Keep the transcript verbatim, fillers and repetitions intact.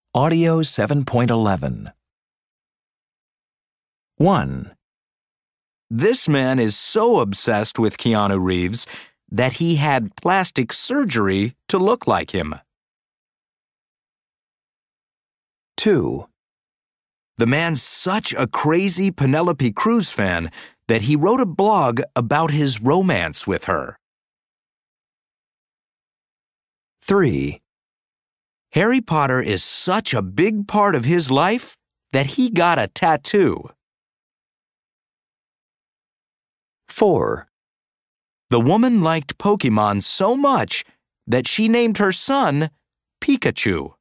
Audio seven point eleven. one. This man is so obsessed with Keanu Reeves that he had plastic surgery to look like him. two. The man's such a crazy Penelope Cruz fan that he wrote a blog about his romance with her. three. Harry Potter is such a big part of his life that he got a tattoo. four. The woman liked Pokemon so much that she named her son Pikachu.